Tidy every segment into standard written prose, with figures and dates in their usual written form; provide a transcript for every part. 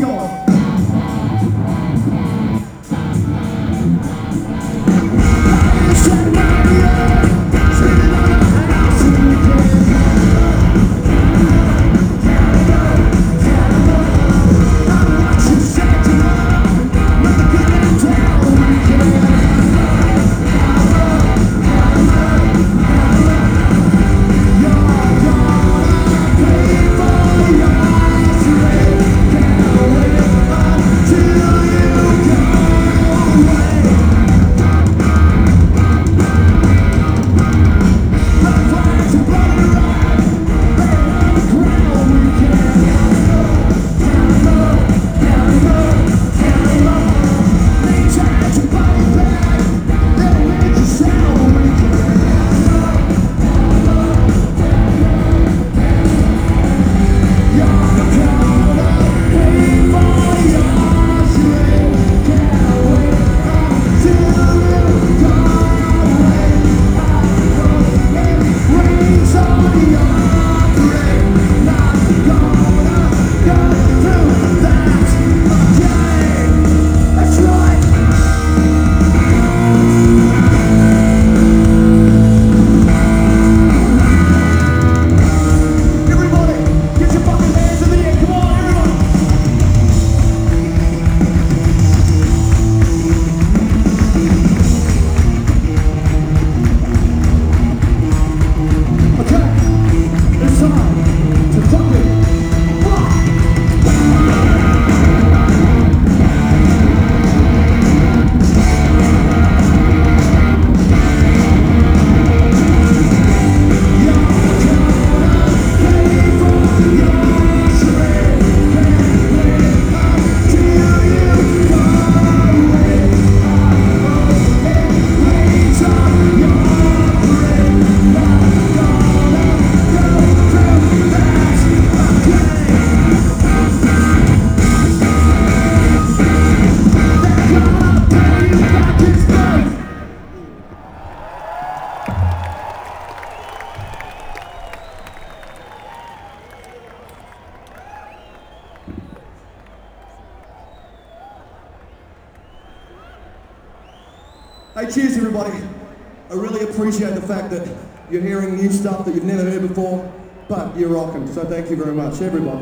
Hey, cheers everybody. I really appreciate the fact that you're hearing new stuff that you've never heard before, but you're rocking, so thank you very much, everybody.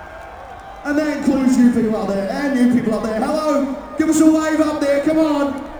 And that includes you people out there, and you people up there. Hello, give us a wave up there, come on.